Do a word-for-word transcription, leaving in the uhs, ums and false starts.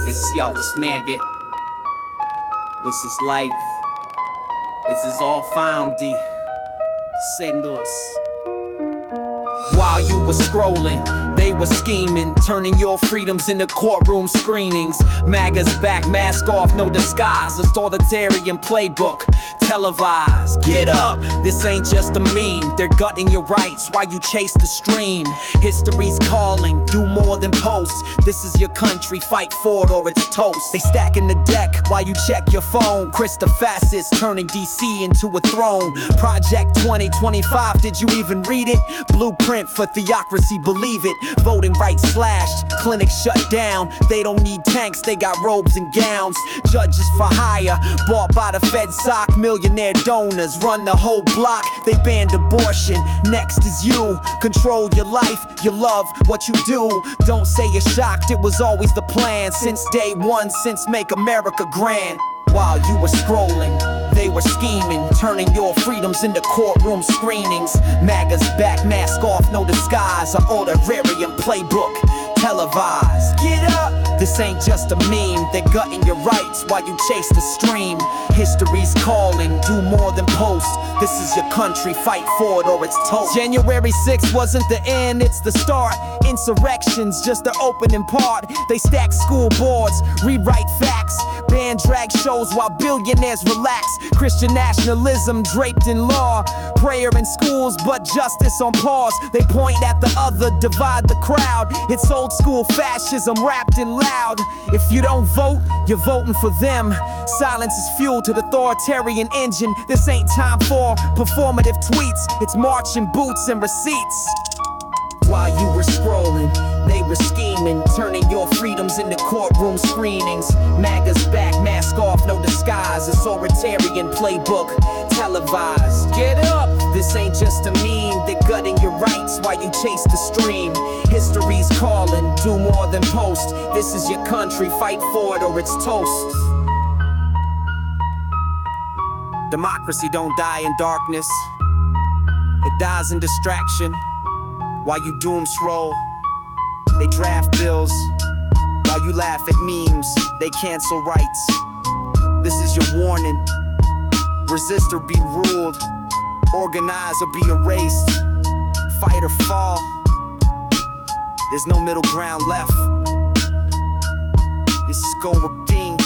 niggas, yo, this man get. This is life. This is all found D. Send us. While you were scrolling, they were scheming, turning your freedoms into courtroom screenings. MAGA's back, mask off, no disguise. Authoritarian playbook, televised. Get up, this ain't just a meme. They're gutting your rights while you chase the stream. History's calling, do more than post. This is your country, fight for it or it's toast. They stacking the deck while you check your phone. Chris the fastest, turning D C into a throne. Project twenty twenty-five, did you even read it? Blueprint for theocracy, believe it. Voting rights slashed, clinics shut down. They don't need tanks, they got robes and gowns. Judges for hire, bought by the Fed sock. Millionaire donors run the whole block. They banned abortion, next is you. Control your life, your love, what you do. Don't say you're shocked, it was always the plan. Since day one, since Make America Grand. While you were scrolling, they were scheming, turning your freedoms into courtroom screenings. MAGA's back, mask off, no disguise. An authoritarian playbook, televised. Get up, this ain't just a meme. They're gutting your rights while you chase the stream. History's calling, do more than post. This is your country, fight for it or it's toast. January sixth wasn't the end, it's the start. Insurrections, just the opening part. They stack school boards, rewrite facts. Ban drag shows while billionaires relax. Christian nationalism draped in law. Prayer in schools, but justice on pause. They point at the other, divide the crowd. It's old school fascism wrapped in loud. If you don't vote, you're voting for them. Silence is fuel to the authoritarian engine. This ain't time for performative tweets. It's marching boots and receipts. While you were scrolling, they were scheming, turning your freedoms into courtroom screenings. MAGA's back, mask off, no disguise. Authoritarian playbook, televised. Get up, this ain't just a meme. They're gutting your rights while you chase the stream. History's calling, do more than post. This is your country, fight for it or it's toast. Democracy don't die in darkness. It dies in distraction. While you doom scroll, they draft bills. While you laugh at memes, they cancel rights. This is your warning. Resist or be ruled. Organize or be erased. Fight or fall. There's no middle ground left. This is Go Redeem.